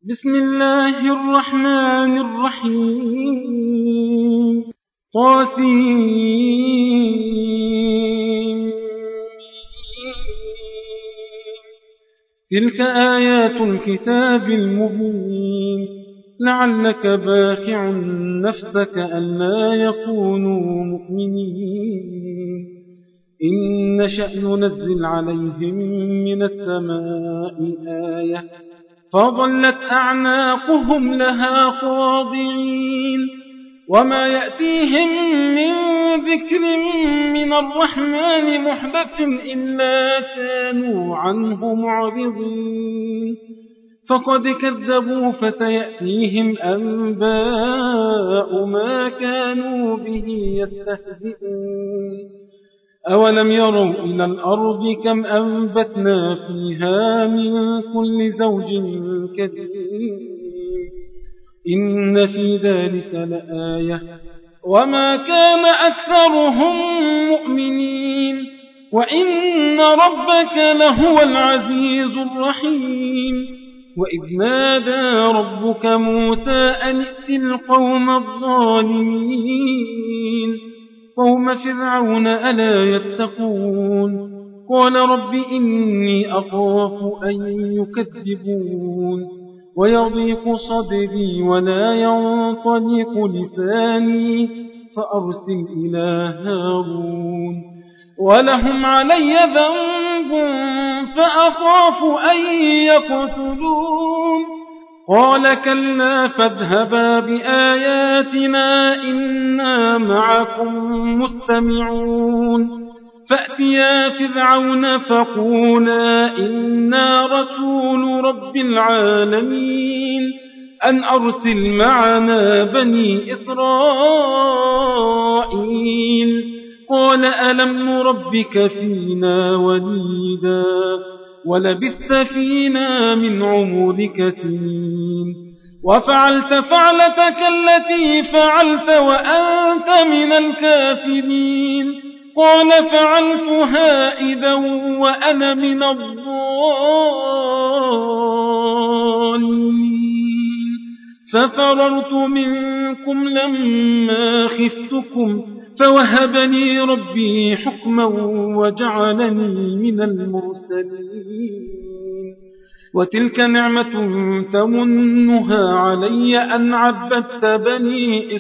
بسم الله الرحمن الرحيم طاسين. تلك آيات الكتاب المبين لعلك باخع نفسك ألا يكونوا مؤمنين إن نشأ ننزل عليهم من السماء آية فظلت أعناقهم لها خاضعين وما يأتيهم من ذكر من الرحمن محدث إلا كانوا عنه معرضين فقد كذبوا فسيأتيهم أنباء ما كانوا به يستهزئون أولم يروا إلى الأرض كم أنبتنا فيها من كل زوج كريم إن في ذلك لآية وما كان أكثرهم مؤمنين وإن ربك لهو العزيز الرحيم وإذ نادى ربك موسى أن ائت القوم الظالمين قوم فرعون ألا يتقون قال رب إني أخاف أن يكذبون ويضيق صدري ولا ينطلق لساني فأرسل إلى هارون ولهم علي ذنب فأخاف أن يقتلون قال كلا فاذهبا بآياتنا إنا معكم مستمعون فأتيا فرعون فقولا إنا رسول رب العالمين أن أرسل معنا بني إسرائيل قال ألم نربك فينا وليدا ولبثت فينا من عمرك سنين وفعلت فعلتك التي فعلت وأنت من الكافرين قال فعلتها إذا وأنا من الضالين ففررت منكم لما خفتكم فوهبني ربي حكما وجعلني من المرسلين وتلك نعمة تمنها علي أن عبدت بني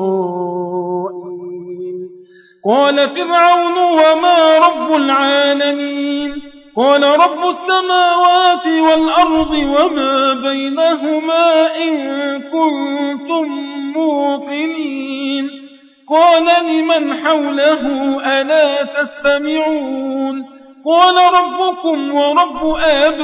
إسرائيل قال فرعون وما رب العالمين قال رب السماوات والأرض وما بينهما إن كنتم موقنين قال لمن حوله ألا تستمعون قال ربكم ورب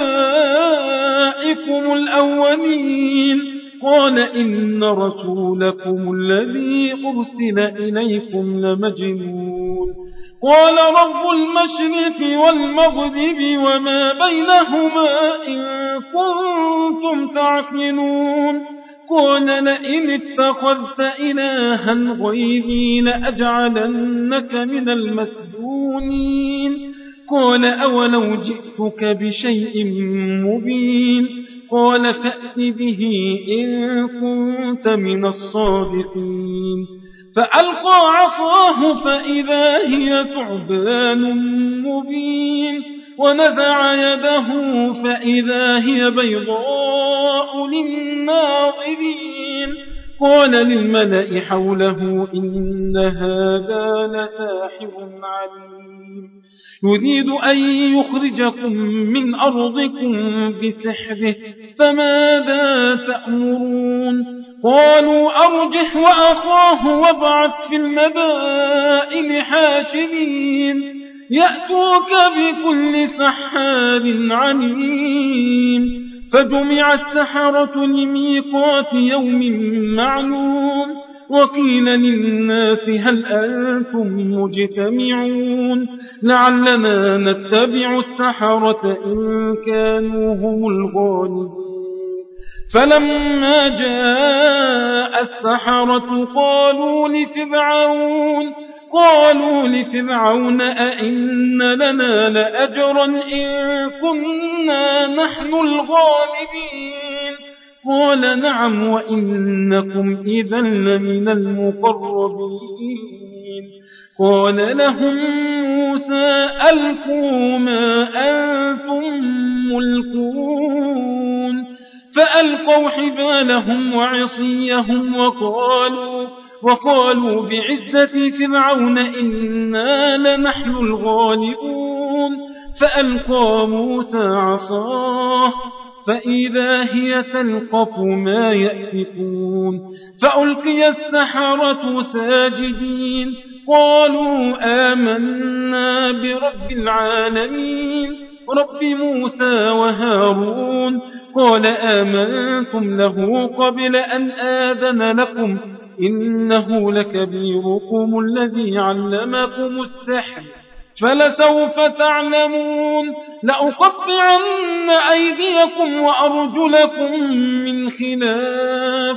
آبائكم الأولين قال إن رسولكم الذي أرسل إليكم لمجنون قال رب المشرق والمغرب وما بينهما إن كنتم تعقلون قال لئن اتخذت إلها غيري لأجعلنك من المسجونين قال أولو جئتك بشيء مبين قال فأت به إن كنت من الصادقين فألقى عصاه فإذا هي ثعبان مبين ونزع يده فإذا هي بيضاء للناظرين قال للملأ حوله إن هذا لساحر عليم يريد أن يخرجكم من أرضكم بسحره فماذا تأمرون قالوا أرجح وأخاه وابعث في المدائن حاشرين يأتوك بكل سحار عليم فجمع السحرة لميقات يوم معلوم وقيل للناس هل أنتم مجتمعون لعلنا نتبع السحرة إن كانوا هم الغالبين فلما جاء السحرة قالوا لفرعون أئن لنا لأجرا إن كنا نحن الغالبين قال نعم وإنكم إذا لمن المقربين. قال لهم موسى ألقوا ما أنتم ملقون فألقوا حبالهم وعصيهم وقالوا بعزة فرعون إنا لنحن الغالبون. فألقى موسى عصاه فإذا هي تلقف ما يأفكون فألقي السحرة ساجدين قالوا آمنا برب العالمين رب موسى وهارون. قال آمنتم له قبل أن آذن لكم إنه لكبيركم الذي علمكم السحر فلسوف تعلمون لأقطعن أيديكم وأرجلكم من خلاف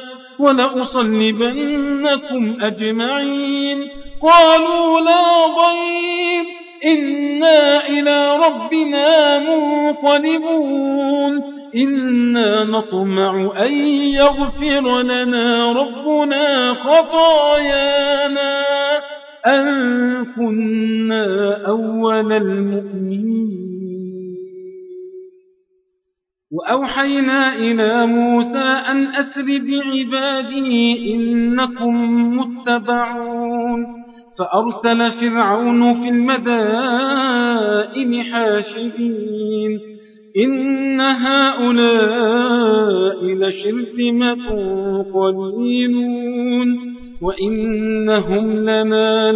ولأصلبنكم أجمعين. قالوا لا ضير إنا إلى ربنا منقلبون إنا نطمع أن يغفر لنا ربنا خطايانا أن كنا أول المؤمنين. وأوحينا إلى موسى أن أسر بعبادي إنكم متبعون. فأرسل فرعون في المدائن حاشرين إن هؤلاء لشرذمة قليلون وإنهم لنا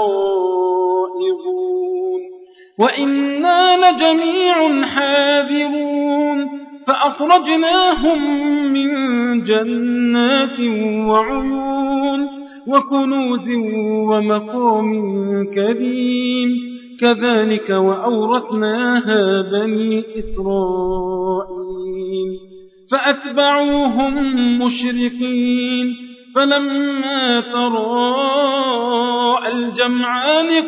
لغائظون وإنا لجميع حاذرون. فأخرجناهم من جنات وعيون وكنوز ومقام كريم كذلك وأورثناها بني إسرائيل. فأتبعوهم مشرقين فلما تراءى الجمعان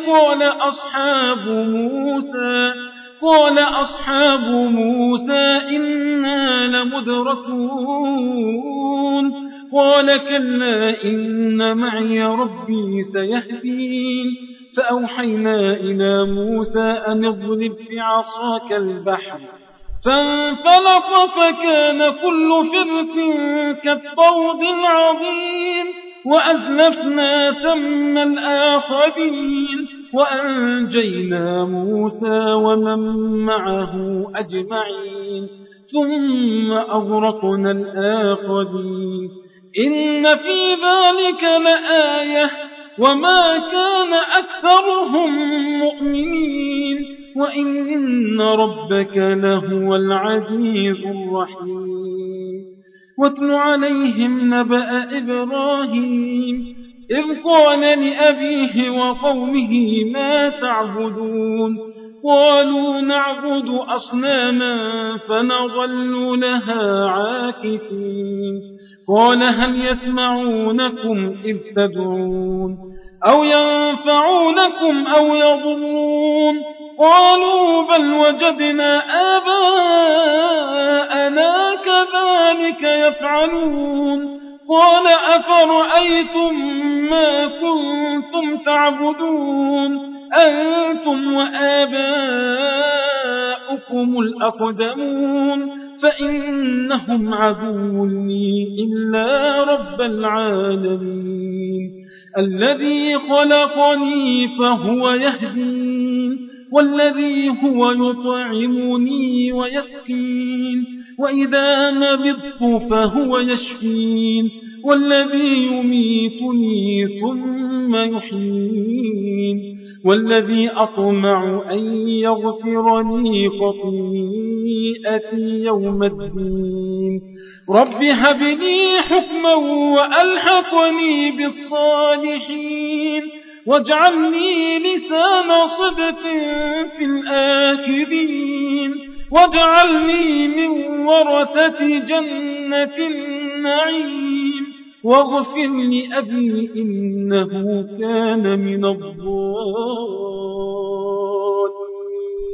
قال أصحاب موسى إنا لمدركون. قال كلا إن معي ربي سيهدين. فأوحينا إلى موسى أن اضرب بعصاك البحر فانفلق فكان كل فرق كالطود العظيم وأزلفنا ثم الآخرين وأنجينا موسى ومن معه أجمعين ثم أغرقنا الآخرين. إن في ذلك لآية وما كان أكثرهم مؤمنين وإن ربك لهو العزيز الرحيم. واتل عليهم نبأ إبراهيم إذ قال لأبيه وقومه ما تعبدون قالوا نعبد أصناما فنظل لها عاكفين. قال هل يسمعونكم إذ تدعون أو ينفعونكم أو يضرون قالوا بل وجدنا آباءنا كذلك يفعلون. قال أفرأيتم ما كنتم تعبدون أنتم وآباؤكم الأقدمون فإنهم عدو لي إلا رب العالمين الذي خلقني فهو يهدين والذي هو يطعمني ويسقين وإذا مرضت فهو يشفين والذي يميتني ثم يحيين والذي أطمع أن يغفر لي خطيئتي يوم الدين. رب هب لي حكما وألحقني بالصالحين واجعلني لسان صدق في الآخرين واجعلني من ورثة جنة النعيم واغفر لأبي إنه كان من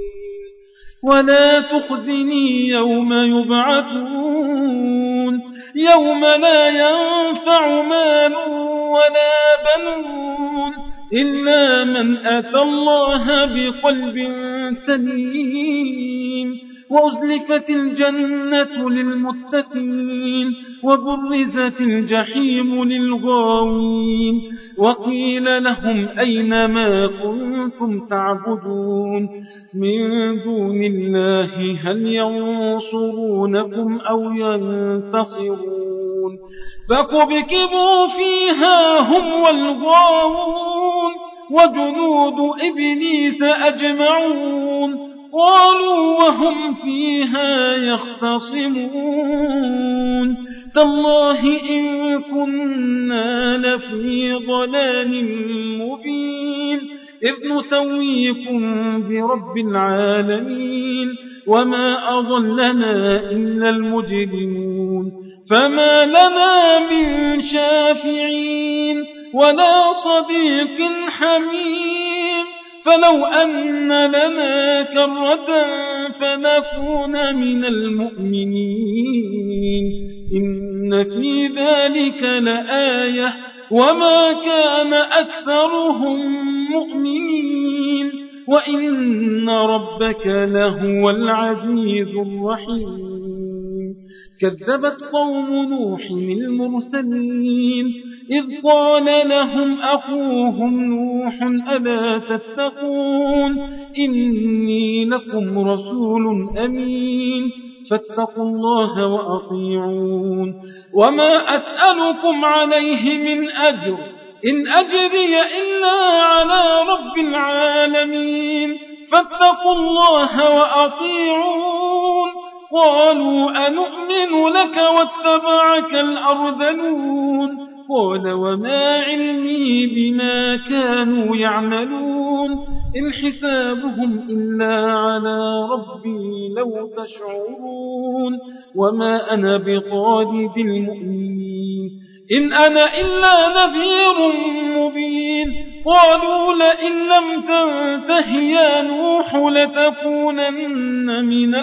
الضالين ولا تخزني يوم يبعثون يوم لا ينفع مال ولا بنون إلا من أتى الله بقلب سليم وأزلفت الجنة للمتقين وبرزت الجحيم للغاوين وقيل لهم أين ما كنتم تعبدون من دون الله هل ينصرونكم أو ينتصرون فكبكبوا فيها هم والغاوون وجنود إبليس أجمعون قالوا وهم فيها يختصمون تالله إن كنا لفي ضلال مبين إذ نسويكم برب العالمين وما أضلنا إلا المجرمون فما لنا من شافعين ولا صديق حميم فلو أن لنا كرة فنكون من المؤمنين إن في ذلك لآية وما كان أكثرهم مؤمنين وإن ربك لهو العزيز الرحيم كذبت قوم نوح المرسلين إذ قال لهم أخوهم نوح ألا تتقون إني لكم رسول أمين فاتقوا الله وأطيعون وما أسألكم عليه من أجر إن أجري إلا على رب العالمين فاتقوا الله وأطيعون قالوا أنؤمن لك واتبعك الأرذلون قال وما علمي بما كانوا يعملون إن حسابهم إلا على ربي لو تشعرون وما أنا بطارد المؤمنين إن أنا إلا نذير مبين قالوا لئن لم تنته يا نوح لتكونن من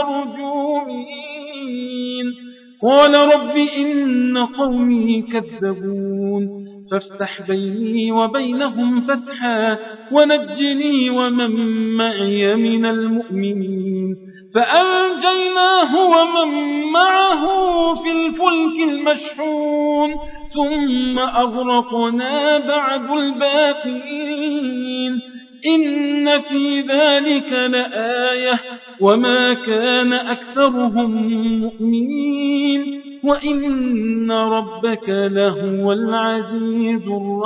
المرجومين قال رب إن قومي كذبون فافتح بيني وبينهم فتحا ونجني ومن معي من المؤمنين فأنجيناه ومن معه في الفلك المشحون ثم أغرقنا بعد الباقين إن في ذلك لآية وما كان أكثرهم مؤمنين وإن ربك لهو العزيز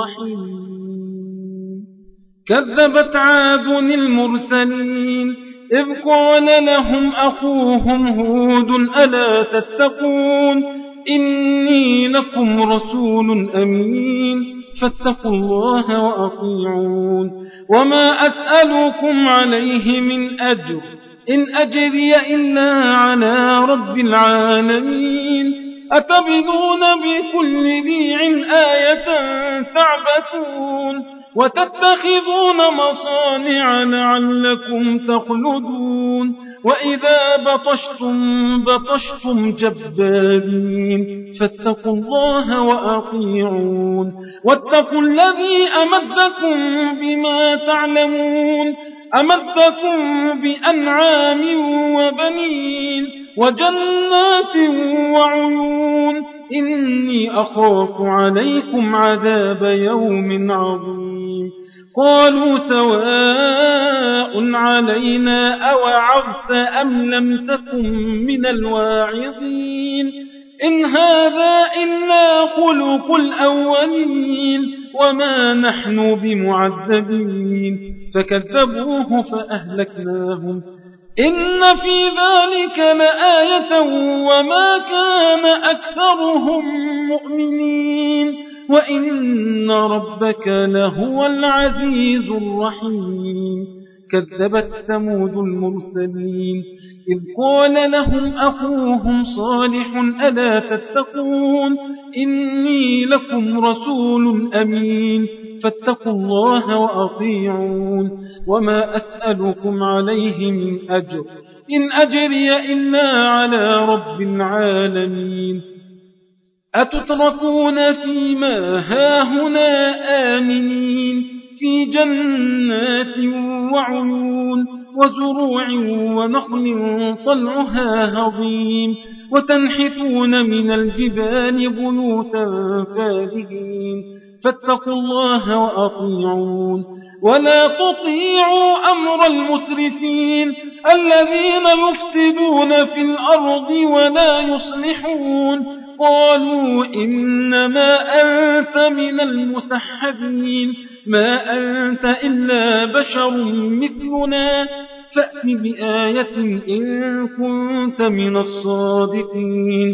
الرحيم كذبت عاد المرسلين إذ قال لهم أخوهم هود ألا تتقون إني لكم رسول أمين فاتقوا الله وأطيعون وما أسألكم عليه من أجر إن أجري إلا على رب العالمين أتبنون بكل ريع آية تعبثون وتتخذون مصانع لعلكم تخلدون وإذا بطشتم جبارين فاتقوا الله وأطيعون واتقوا الذي أمدكم بما تعلمون أمدكم بأنعام وبنين وجنات وعيون إني أخاف عليكم عذاب يوم عظيم قالوا سواء علينا أوعظت أم لم تكن من الواعظين إن هذا إلا خلق الأولين وما نحن بمعذبين فكذبوه فأهلكناهم إن في ذلك لآية وما كان أكثرهم مؤمنين وإن ربك لهو العزيز الرحيم كذبت ثمود المرسلين إذ قال لهم أخوهم صالح ألا تتقون إني لكم رسول أمين فاتقوا الله وأطيعون وما أسألكم عليه من أجر إن أجري إلا على رب العالمين أتتركون فيما هاهنا آمنين في جنات وعيون وزروع ونخل طلعها هضيم وتنحتون من الجبال بيوتا فارهين فاتقوا الله وأطيعون ولا تطيعوا أمر المسرفين الذين يفسدون في الأرض ولا يصلحون قالوا إنما أنت من المسحبين ما أنت إلا بشر مثلنا فأت بآية إن كنت من الصادقين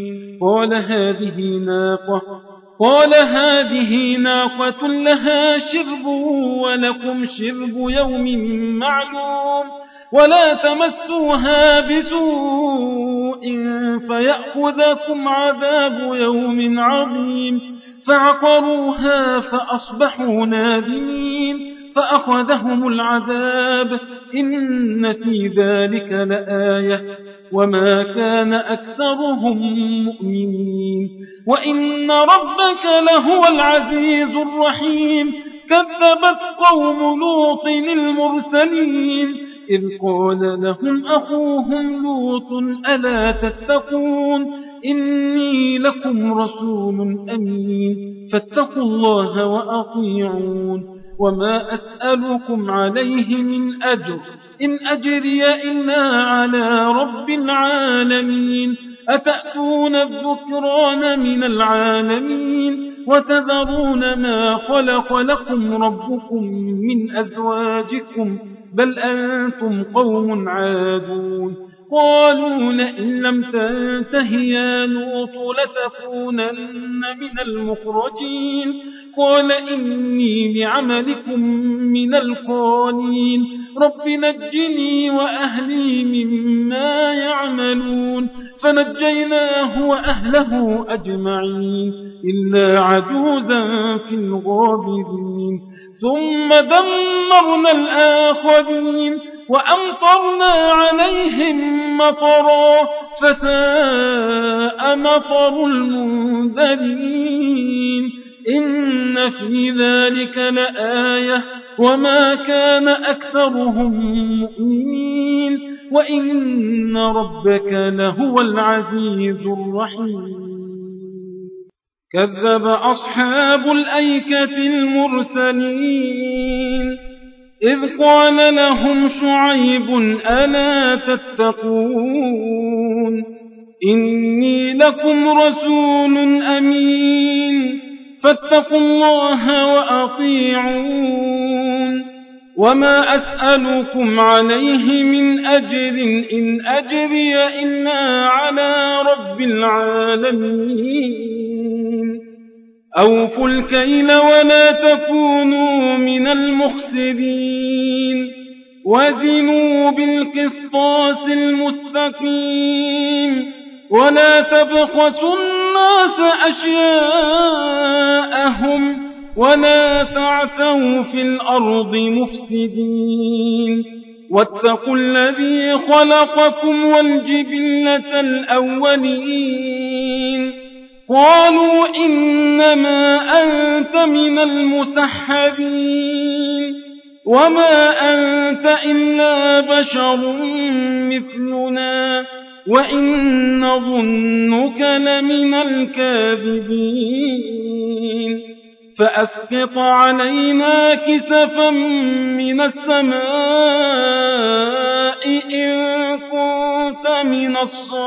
قال هذه ناقة لها شرب ولكم شرب يوم معلوم ولا تمسوها بسوء فيأخذكم عذاب يوم عظيم فعقروها فأصبحوا نادمين فأخذهم العذاب إن في ذلك لآية وما كان أكثرهم مؤمنين وإن ربك لهو العزيز الرحيم كذبت قوم لوط المرسلين إذ قال لهم أخوهم لوط ألا تتقون إني لكم رسول أمين فاتقوا الله وأطيعون وما أسألكم عليه من أجر إن أجري إلا على رب العالمين أتأتون الذكران من العالمين وتذرون ما خلق لكم ربكم من أزواجكم بل أنتم قوم عادون قالوا لئن لم تنته يا لوط لتكونن من المخرجين قال إني لعملكم من القالين رب نجني وأهلي مما يعملون فنجيناه وأهله أجمعين إلا عجوزا في الغابرين ثم دمرنا الآخرين وأمطرنا عليهم مطرا فساء مطر المنذرين إن في ذلك لآية وما كان أكثرهم مؤمنين وإن ربك لهو العزيز الرحيم كذب أصحاب الأيكة المرسلين إذ قال لهم شعيب ألا تتقون إني لكم رسول أمين فاتقوا الله وأطيعون وما أسألكم عليه من أجر إن أجري إلا على رب العالمين أوفوا الكيل ولا تكونوا من المخسرين وزنوا بالقسطاس المستقيم ولا تبخسوا الناس أشياءهم ولا تعثوا في الأرض مفسدين واتقوا الذي خلقكم والجبلة الأولين قالوا إنما أنت من المسحرين وما أنت إلا بشر مثلنا وإن نظنك لمن الكاذبين فأسقط علينا كسفا من السماء إن كنت من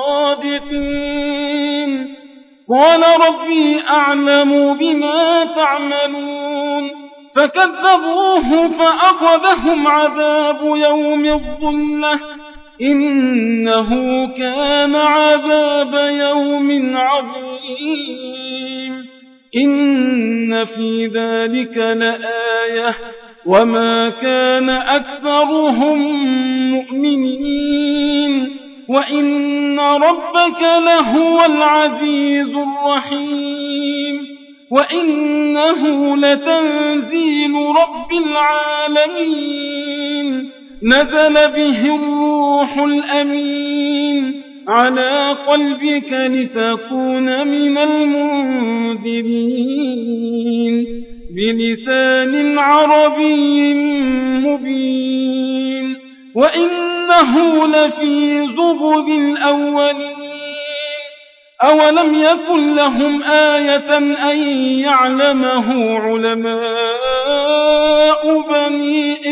الصادقين قال ربي أعلم بما تعملون فكذبوه فأخذهم عذاب يوم الظلة إنه كان عذاب يوم عظيم إن في ذلك لآية وما كان أكثرهم مؤمنين وإن ربك لهو العزيز الرحيم وإنه لتنزيل رب العالمين نزل به الروح الأمين على قلبك لتكون من المنذرين منذرين بلسان عربي مبين وإنه لفي زبر الأولين أولم يكن لهم آية أن يعلمه علماء بني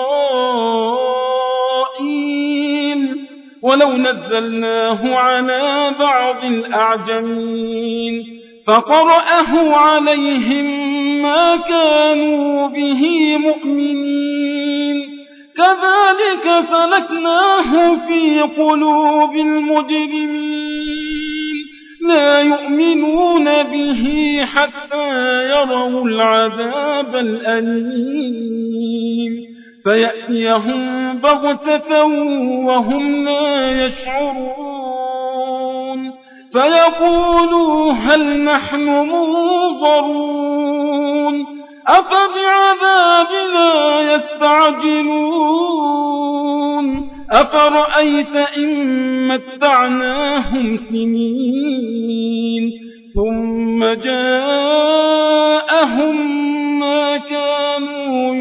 إسرائيل ولو نزلناه على بعض الأعجمين فقرأه عليهم ما كانوا به مؤمنين كذلك سلكناه في قلوب المجرمين لا يؤمنون به حتى يروا العذاب الأليم فيأتيهم بغتة وهم لا يشعرون فيقولوا هل نحن منظرون أفبعذابنا يستعجلون أفرأيت إن متعناهم سنين ثم جاءهم ما كانوا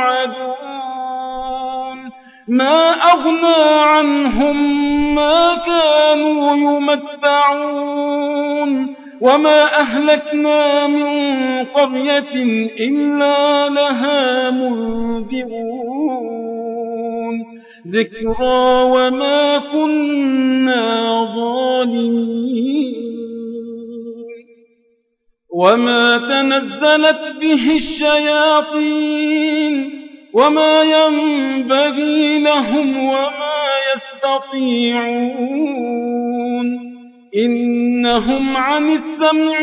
يوعدون ما أغنى عنهم ما كانوا يمتعون وما أهلكنا من قرية إلا لها منذرون ذكرى وما كنا ظالمين وما تنزلت به الشياطين وما ينبغي لهم وما يستطيعون إنهم عن السمع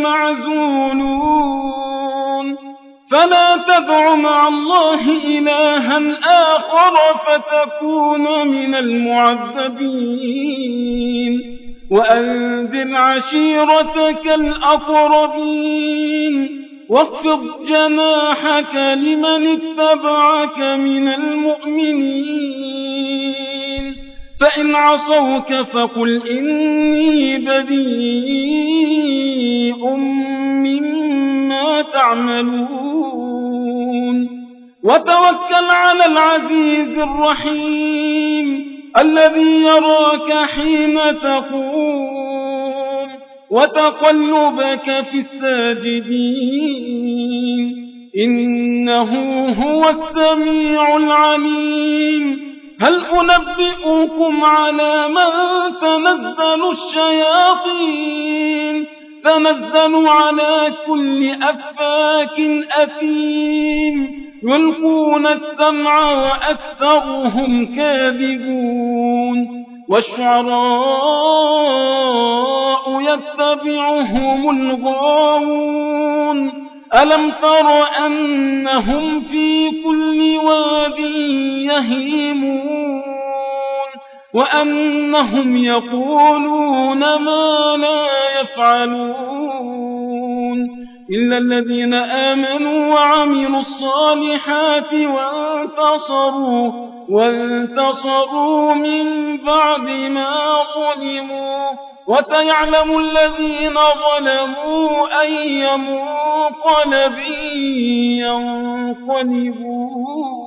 لمعزولون فلا تدع مع الله إلها آخر فتكون من المعذبين وأنذر عشيرتك الأقربين واخفض جناحك لمن اتبعك من المؤمنين فإن عصوك فقل إني بريء مما تعملون وتوكل على العزيز الرحيم الذي يراك حين تقوم وتقلبك في الساجدين إنه هو السميع العليم هل أنبئكم على من تنزل الشياطين تنزل على كل أفاك أثيم يلقون السمع وأكثرهم كاذبون والشعراء يتبعهم الغاوون ألم تر أنهم في كل واد يهيمون وأنهم يقولون ما لا يفعلون إلا الذين آمنوا وعملوا الصالحات وانتصروا من بعد ما ظلموا وسيعلم الذين ظلموا أي منقلب ينقلبون